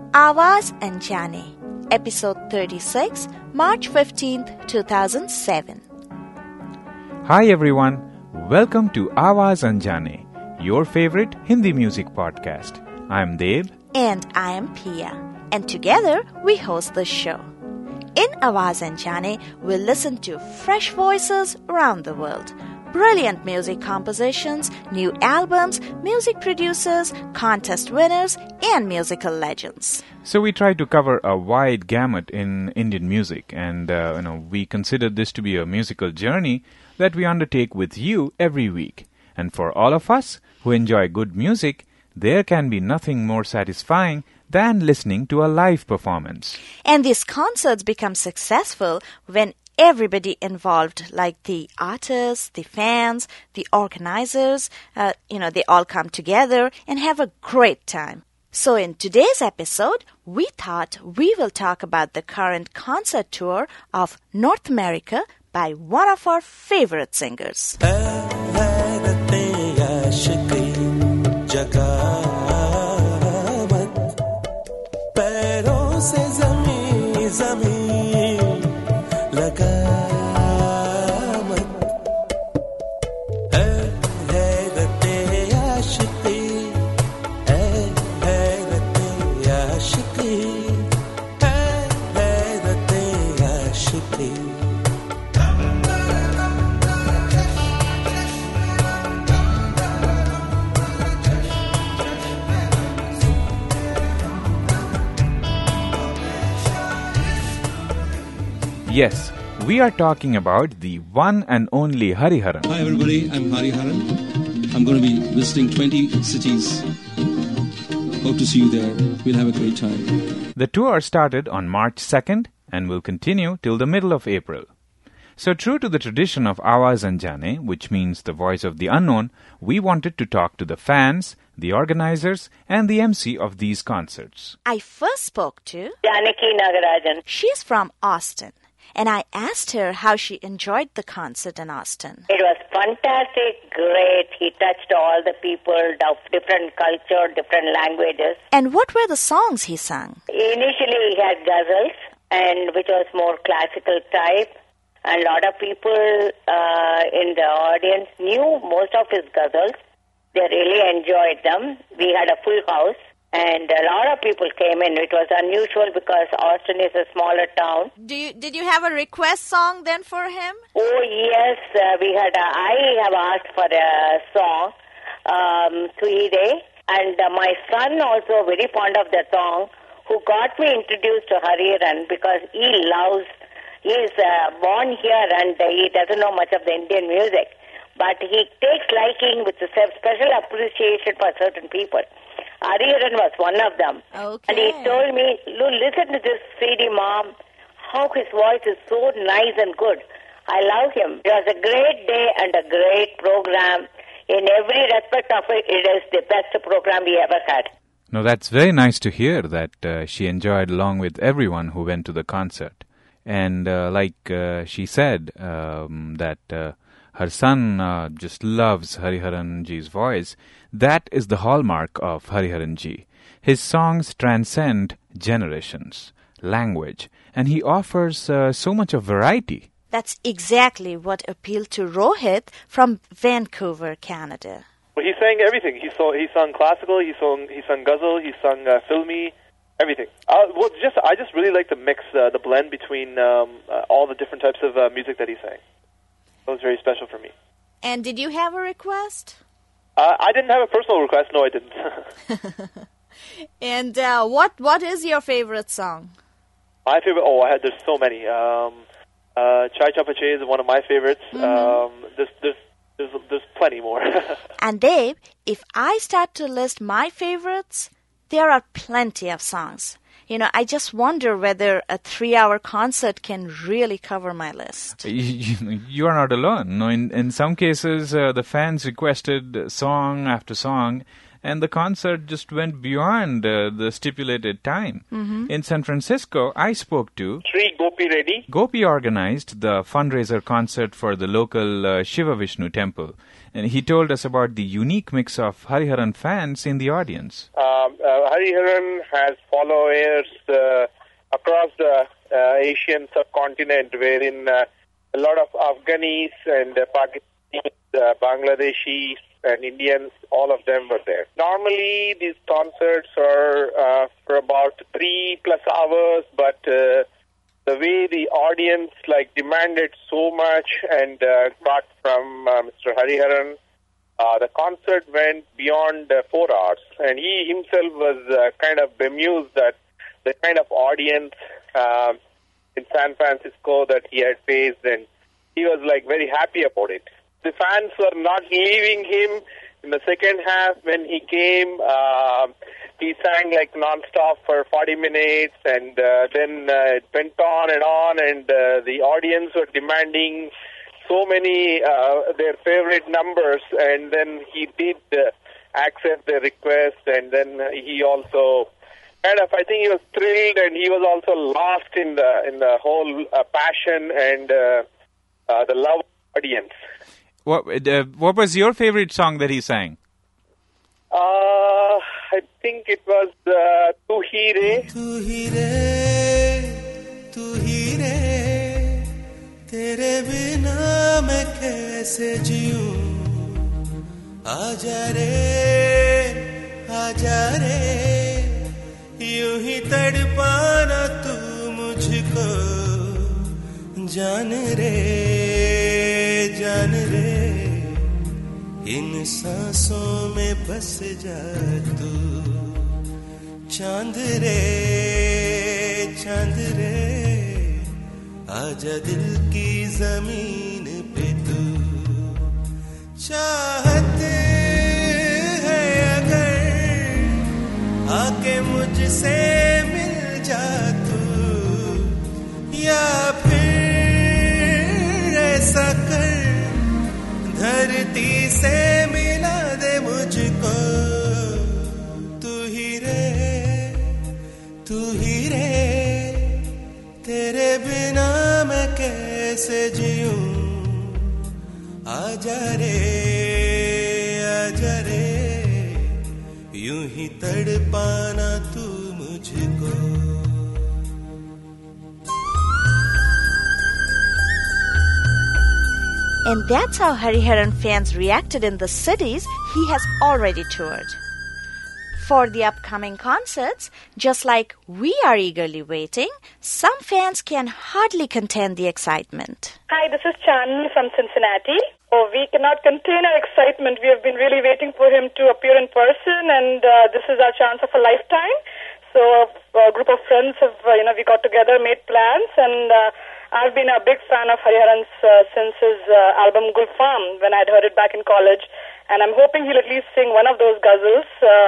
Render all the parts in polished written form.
Awaaz Anjane, Episode 36, March 15th, 2007. Hi everyone, welcome to Awaaz Anjane, your favorite Hindi music podcast. I'm Dev. And I am Pia. And together we host the show. In Awaaz Anjane, we'll listen to fresh voices around the world, brilliant music compositions, new albums, music producers, contest winners, and musical legends. So we try to cover a wide gamut in Indian music, and we consider this to be a musical journey that we undertake with you every week. And for all of us who enjoy good music, there can be nothing more satisfying than listening to a live performance. And these concerts become successful when everybody involved, like the artists, the fans, the organizers, they all come together and have a great time. So in today's episode, we thought we will talk about the current concert tour of North America by one of our favorite singers. Yes, we are talking about the one and only Hariharan. Hi everybody, I'm Hariharan. I'm going to be visiting 20 cities. Hope to see you there. We'll have a great time. The tour started on March 2nd and will continue till the middle of April. So true to the tradition of Awaaz Anjane, which means the voice of the unknown, we wanted to talk to the fans, the organizers, and the MC of these concerts. I first spoke to Janaki Nagarajan. She's from Austin. And I asked her how she enjoyed the concert in Austin. It was fantastic, great. He touched all the people of different culture, different languages. And what were the songs he sang? Initially he had ghazals, and which was more classical type. And a lot of people in the audience knew most of his ghazals. They really enjoyed them. We had a full house. And a lot of people came in. It was unusual because Austin is a smaller town. Did you have a request song then for him? Oh yes, I have asked for a song, Tuide, and my son also very fond of the song, who got me introduced to Hariharan because he is born here and he doesn't know much of the Indian music, but he takes liking with a special appreciation for certain people. Hariharan was one of them. Okay. And he told me, listen to this CD, Mom, how his voice is so nice and good. I love him. It was a great day and a great program. In every respect of it, it is the best program we ever had. Now that's very nice to hear that she enjoyed along with everyone who went to the concert. And she said that her son just loves Hariharan Ji's voice. That is the hallmark of Hariharan Ji. His songs transcend generations, language, and he offers so much of variety. That's exactly what appealed to Rohit from Vancouver, Canada. Well, he sang everything. He sung classical, he sung ghazal, he sung filmy, everything. I just really like the mix, the blend between all the different types of music that he sang. That was very special for me. And did you have a request? I didn't have a personal request. No, I didn't. And what is your favorite song? My favorite? There's so many. Chai Chapache is one of my favorites. Mm-hmm. There's plenty more. And Dave, if I start to list my favorites, there are plenty of songs. I just wonder whether a 3-hour concert can really cover my list. You are not alone. No, in some cases, the fans requested song after song, and the concert just went beyond the stipulated time. In San Francisco, I spoke to Sri Gopi Reddy. Gopi organized the fundraiser concert for the local Shiva Vishnu temple, and he told us about the unique mix of Hariharan fans in the audience. Hariharan has followers across the Asian subcontinent, wherein a lot of Afghanis and Pakistanis, Bangladeshis and Indians, all of them were there. Normally, these concerts are for about 3+ hours, but the way the audience demanded so much and got from Mr. Hariharan, the concert went beyond 4 hours, and he himself was kind of bemused that the kind of audience in San Francisco that he had faced, and he was very happy about it. The fans were not leaving him. In the second half, when he came, he sang non-stop for 40 minutes, and then it went on, and the audience were demanding so many their favorite numbers, and then he did accept the request, and then he also I think he was thrilled, and he was also lost in the whole passion and the love of the audience. What was your favorite song that he sang? I think it was Tu Hi Re. Tu hi re, tu hi re, tere bina main kaise jiyu? Aaja re, यूं ही तड़पाना तू मुझको, जान रे, इन सांसों में बस जा तू, चांद रे, आजा दिल की जमीन पे तू, चाहते है अगर आके मुझसे मिल जा तू, या फिर ऐसा कर धरती से मिला दे मुझको, तू ही रे, तेरे बिना मैं कैसे जीऊं, आजा रे, यूं ही तड़पाना तू मुझको. And that's how Hariharan fans reacted in the cities he has already toured. For the upcoming concerts, just like we are eagerly waiting, some fans can hardly contain the excitement. Hi, this is Chandni from Cincinnati. Oh, we cannot contain our excitement. We have been really waiting for him to appear in person, and this is our chance of a lifetime. So a group of friends have, we got together, made plans, and I've been a big fan of Hariharan's since his album Gulfam, when I'd heard it back in college, and I'm hoping he'll at least sing one of those ghazals.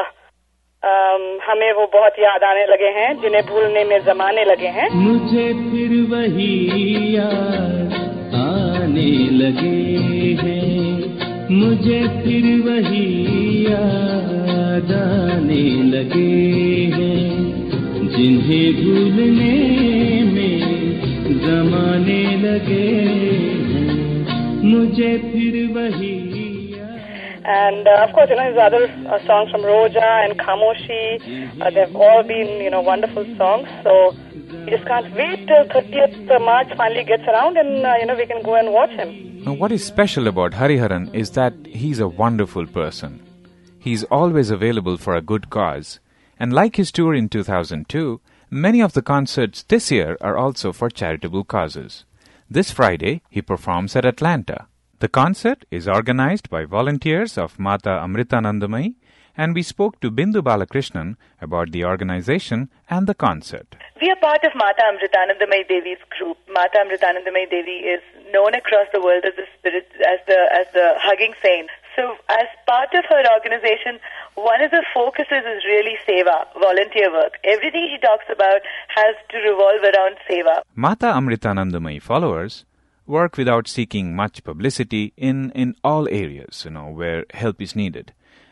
हमें वो बहुत याद आने लगे हैं, जिन्हें भूलने में ज़माने लगे हैं. मुझे फिर वही याद आने लगे हैं, मुझे फिर वही याद आने लगे हैं, जिन्हें भूलने में ज़माने लगे हैं, मुझे फिर वही. And of course, his other songs from Roja and Khamoshi, they've all been, wonderful songs. So we just can't wait till 30th March finally gets around, and we can go and watch him. Now, what is special about Hariharan is that he's a wonderful person. He's always available for a good cause, and like his tour in 2002, many of the concerts this year are also for charitable causes. This Friday, he performs at Atlanta. The concert is organized by volunteers of Mata Amritanandamayi, and we spoke to Bindu Balakrishnan about the organization and the concert. We are part of Mata Amritanandamayi Devi's group. Mata Amritanandamayi Devi is known across the world as the spirit, as the hugging saint. So, as part of her organization, one of the focuses is really seva, volunteer work. Everything she talks about has to revolve around seva. Mata Amritanandamayi followers work without seeking much publicity in all areas, where help is needed.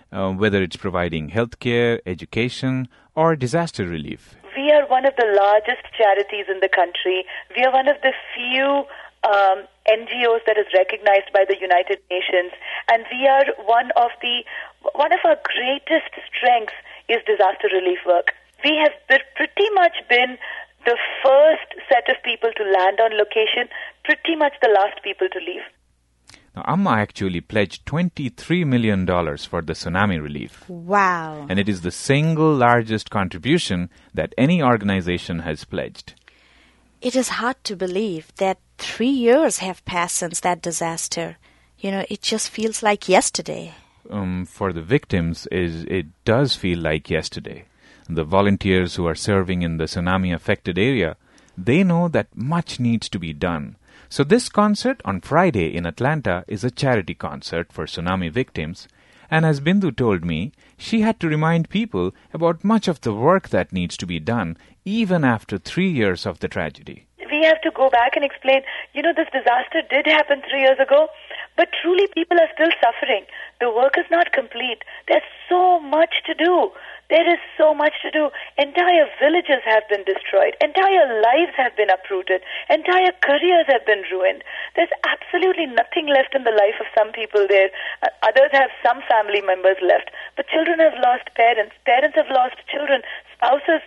whether it's providing healthcare, education, or disaster relief. We are one of the largest charities in the country. We are one of the few NGOs that is recognized by the United Nations, and we are one of our greatest strengths is disaster relief work. We have pretty much been the first set of people to land on location, pretty much the last people to leave. Now, Amma actually pledged $23 million for the tsunami relief. Wow. And it is the single largest contribution that any organization has pledged. It is hard to believe that 3 years have passed since that disaster. It just feels like yesterday. For the victims, it does feel like yesterday. The volunteers who are serving in the tsunami-affected area, they know that much needs to be done. So this concert on Friday in Atlanta is a charity concert for tsunami victims. And as Bindu told me, she had to remind people about much of the work that needs to be done even after 3 years of the tragedy. We have to go back and explain, this disaster did happen 3 years ago, but truly people are still suffering. The work is not complete. There's so much to do. There is so much to do. Entire villages have been destroyed. Entire lives have been uprooted. Entire careers have been ruined. There's absolutely nothing left in the life of some people there. Others have some family members left. But children have lost parents. Parents have lost children. Spouses,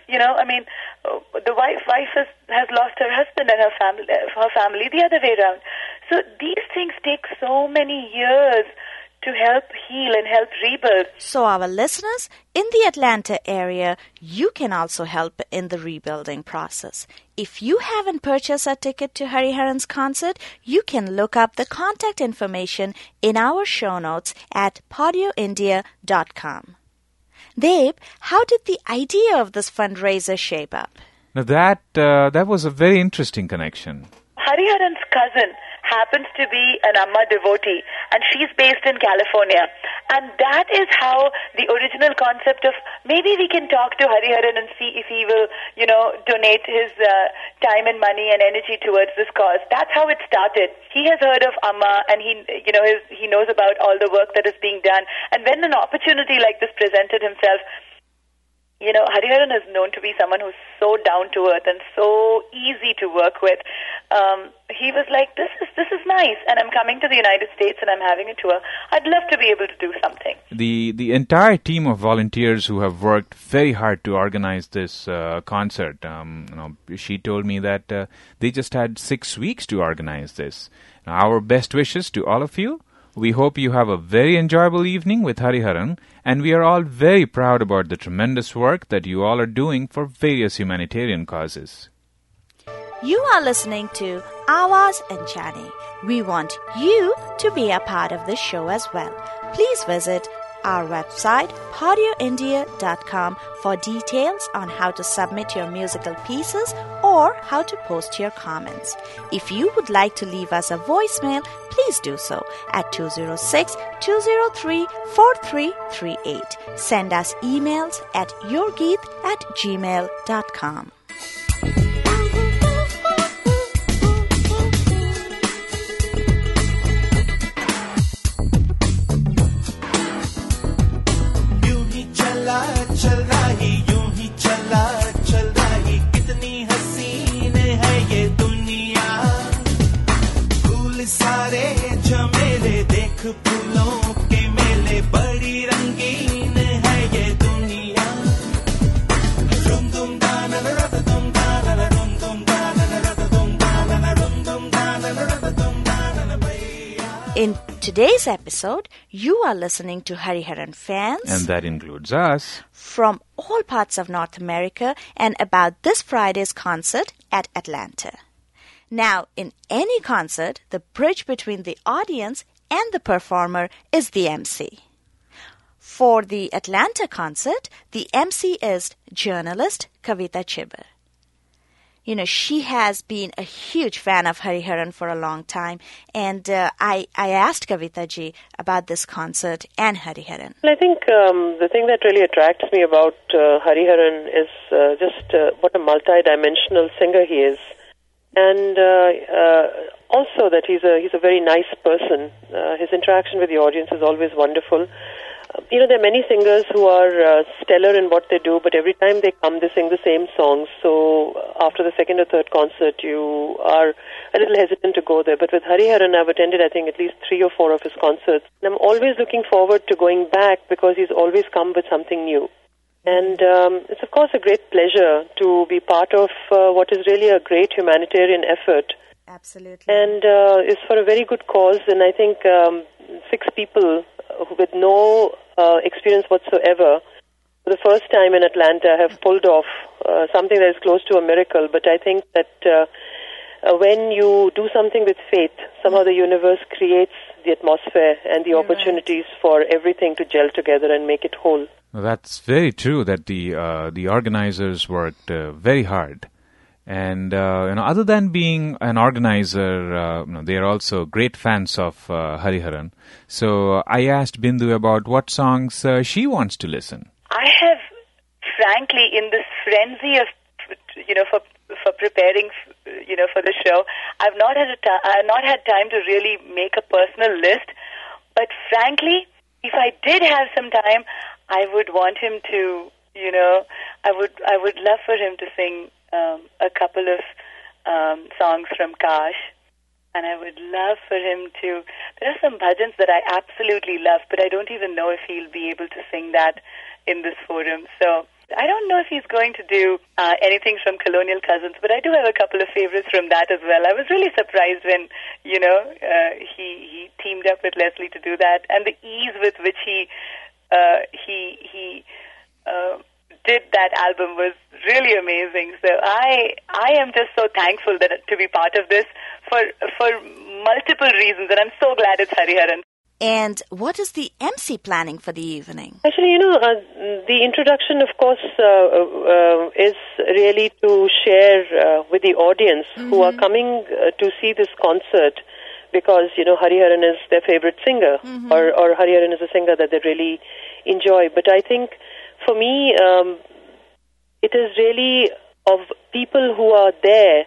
the wife has lost her husband and her family the other way around. So these things take so many years to help heal and help rebuild. So our listeners in the Atlanta area, you can also help in the rebuilding process. If you haven't purchased a ticket to Hariharan's concert, you can look up the contact information in our show notes at podioindia.com. Deb, how did the idea of this fundraiser shape up? Now that was a very interesting connection. Hariharan's cousin happens to be an Amma devotee, and she's based in California. And that is how the original concept of maybe we can talk to Hariharan and see if he will, donate his time and money and energy towards this cause. That's how it started. He has heard of Amma, and he knows about all the work that is being done. And when an opportunity like this presented himself, Hariharan is known to be someone who's so down to earth and so easy to work with. He was like, this is nice, and I'm coming to the United States and I'm having a tour. I'd love to be able to do something. The entire team of volunteers who have worked very hard to organize this concert, she told me that they just had 6 weeks to organize this. Now, our best wishes to all of you. We hope you have a very enjoyable evening with Hariharan, and we are all very proud about the tremendous work that you all are doing for various humanitarian causes. You are listening to Awaz and Chani. We want you to be a part of this show as well. Please visit our website, podioindia.com, for details on how to submit your musical pieces or how to post your comments. If you would like to leave us a voicemail, please do so at 206-203-4338. Send us emails at yourgeet@gmail.com. चल रही यूं ही चल रही कितनी हसीन है ये दुनिया फूल सारे झमेले देख फूलों के मेले बड़ी रंगीन है ये दुनिया रुम दुम दाना रत दुम दाना रुम दुम दाना रत दुम दाना रुम दुम दाना रत दुम दाना भैया. In today's episode, you are listening to Hariharan fans. And that includes us. From all parts of North America and about this Friday's concert at Atlanta. Now, in any concert, the bridge between the audience and the performer is the MC. For the Atlanta concert, the MC is journalist Kavita Chibber. She has been a huge fan of Hariharan for a long time, and I asked Kavita ji about this concert and Hariharan. I think the thing that really attracts me about Hariharan is just what a multi-dimensional singer he is, and also that he's a very nice person. His interaction with the audience is always wonderful. there are many singers who are stellar in what they do, but every time they come, they sing the same songs. So after the second or third concert, you are a little hesitant to go there. But with Hariharan, I've attended, I think, at least 3 or 4 of his concerts. And I'm always looking forward to going back because he's always come with something new. And it's, of course, a great pleasure to be part of what is really a great humanitarian effort. Absolutely. And it's for a very good cause. And I think 6 people with no experience whatsoever, for the first time in Atlanta, have pulled off something that is close to a miracle. But I think that when you do something with faith, somehow the universe creates the atmosphere and the opportunities for everything to gel together and make it whole. Well, that's very true that the organizers worked very hard. And, other than being an organizer, they are also great fans of Hariharan. So I asked Bindu about what songs she wants to listen. I have, frankly, in this frenzy of, for preparing, for the show, I've not had time to really make a personal list. But frankly, if I did have some time, I would want him to, I would love for him to sing a couple of songs from Kash, and I would love for him to. There are some bhajans that I absolutely love, but I don't even know if he'll be able to sing that in this forum. So I don't know if he's going to do anything from Colonial Cousins, but I do have a couple of favorites from that as well. I was really surprised when, he teamed up with Leslie to do that, and the ease with which he did that album was really amazing. So I am just so thankful to be part of this for multiple reasons, and I'm so glad it's Hariharan. And what is the MC planning for the evening? Actually, the introduction, of course, is really to share with the audience who are coming to see this concert because, Hariharan is their favorite singer or Hariharan is a singer that they really enjoy. But I think for me, it is really of people who are there,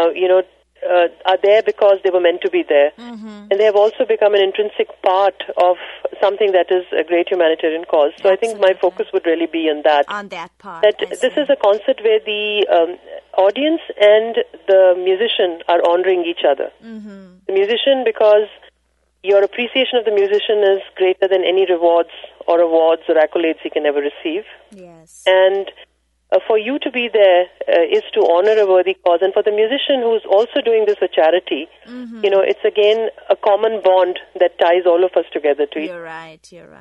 are there because they were meant to be there. And they have also become an intrinsic part of something that is a great humanitarian cause. So I think my focus would really be on that. On that part. That this is a concert where the audience and the musician are honoring each other. The musician, because your appreciation of the musician is greater than any rewards or awards or accolades he can ever receive. Yes. And for you to be there is to honor a worthy cause. And for the musician who's also doing this for charity, it's again a common bond that ties all of us together. You're right.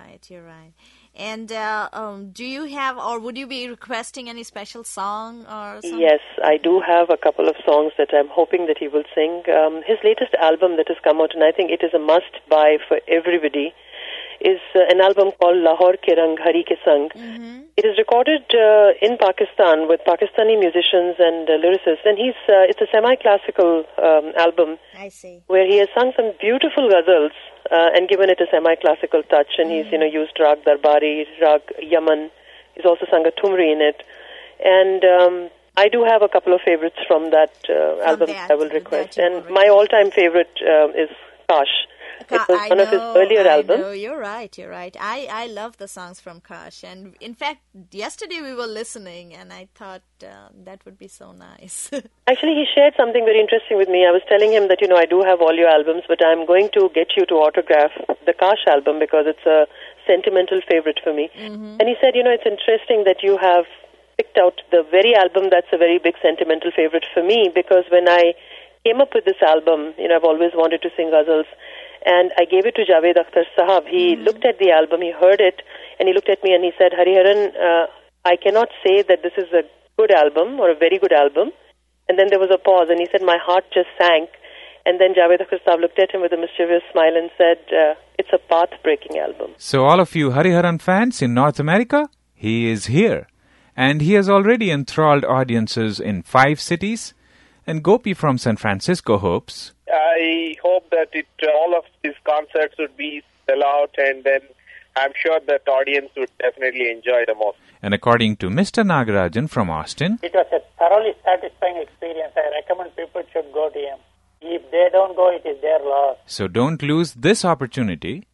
And do you have, or would you be requesting any special song or something? Yes, I do have a couple of songs that I'm hoping that he will sing. His latest album that has come out, and I think it is a must-buy for everybody, is an album called Lahore Ke Rang Hari Ke Sang. It is recorded in Pakistan with Pakistani musicians and lyricists, and it's a semi-classical album. I see. Where he has sung some beautiful ghazals and given it a semi-classical touch, and he's used Rag Darbari, Rag Yaman. He's also sung a Thumri in it, and I do have a couple of favorites from that album that I will request. And my all-time favorite is Kash. It was one of his earlier albums. You're right. I love the songs from Kash. And in fact, yesterday we were listening and I thought that would be so nice. Actually, he shared something very interesting with me. I was telling him that, I do have all your albums, but I'm going to get you to autograph the Kash album because it's a sentimental favorite for me. And he said, it's interesting that you have picked out the very album that's a very big sentimental favorite for me because when I came up with this album, I've always wanted to sing ghazals. And I gave it to Javed Akhtar Sahab. He looked at the album, he heard it, and he looked at me and he said, Hariharan, I cannot say that this is a good album or a very good album. And then there was a pause and he said, my heart just sank. And then Javed Akhtar Sahab looked at him with a mischievous smile and said, it's a path-breaking album. So all of you Hariharan fans in North America, he is here. And he has already enthralled audiences in 5 cities. And Gopi from San Francisco hopes, I hope that all of these concerts would be sell out, and then I'm sure that audience would definitely enjoy the most. And according to Mr. Nagarajan from Austin, it was a thoroughly satisfying experience. I recommend people should go to him. If they don't go, it is their loss. So don't lose this opportunity.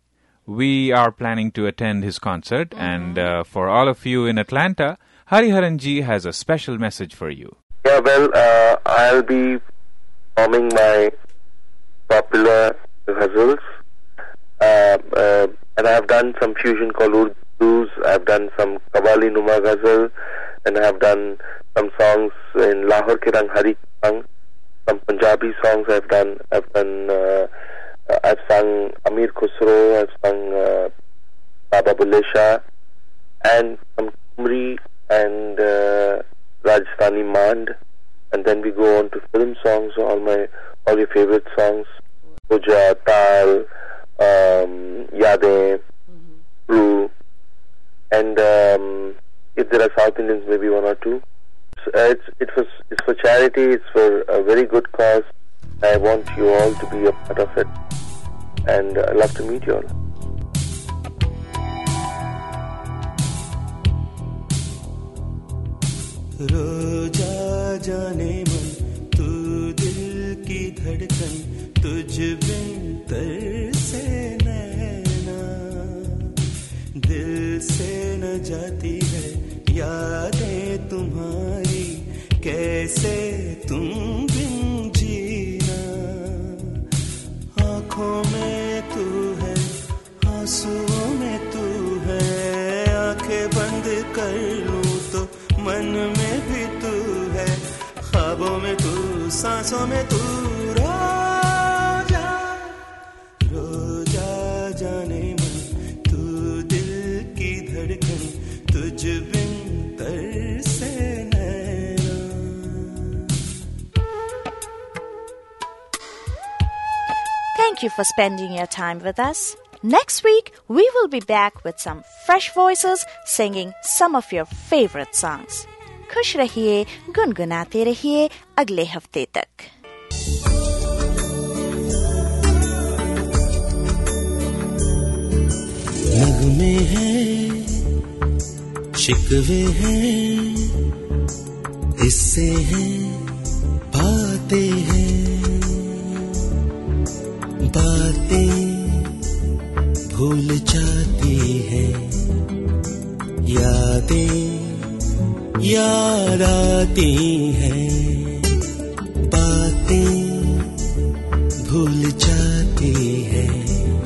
we are planning to attend his concert, and for all of you in Atlanta, Hariharan ji has a special message for you. Yeah, well, I'll be performing my popular ghazals, and I've done some fusion called Urdu. I've done some Qawwali Numa ghazal, and I've done some songs in Lahore Ke Rang Hari Rang, some Punjabi songs I've done. I've sung Amir Khusro, I've sung Baba Bulle Shah, and some Kumri and Rajasthani Mand, and then we go on to film songs, all your favorite songs, Puja, Tal, Yadein, Ru, and if there are South Indians, maybe one or two. So, it's for charity, it's for a very good cause. I want you all to be a part of it, and I'd love to meet you all. रोजा जाने मन तू दिल की धड़कन तुझ बिन तरसे नैना दिल से न जाती है यादें तुम्हारी कैसे तुम बिन जीना आँखों में तू है आंसुओं में तू है आँखें बंद कर लूं तो मन में भी तू है ख्वाबों में तू सांसों में तू रोजा जाने मन तू दिल की धड़कन तुझ बिन तरसे नैना. Thank you for spending your time with us. Next week, we will be back with some fresh voices singing some of your favorite songs. खुश रहिए, गुनगुनाते रहिए अगले हफ्ते तक. नगमे हैं, शिकवे हैं, हिस्से हैं, बातें हैं, बातें भूल जाती हैं, यादें याद आती हैं, बातें भूल जाती हैं,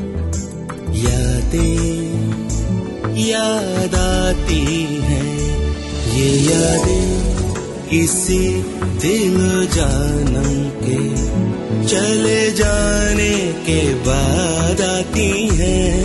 यादें याद आती हैं. ये यादें किसी दिल जानम के चले जाने के बाद आती हैं.